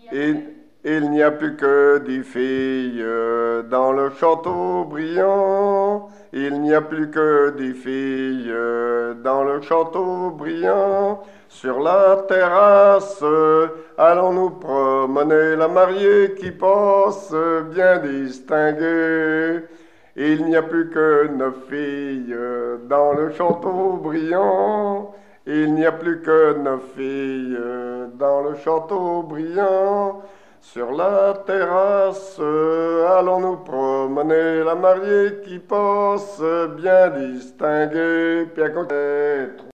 Il, il n'y a plus que des filles dans le château brillant. Il n'y a plus que des filles dans le château brillant. Sur la terrasse, allons nous promener la mariée qui passe bien distinguée. Il n'y a plus que 9 filles dans le château brillant. Il n'y a plus que 9 filles dans le château brillant. Sur la terrasse, allons nous promener la mariée qui passe bien distinguée, puis à côté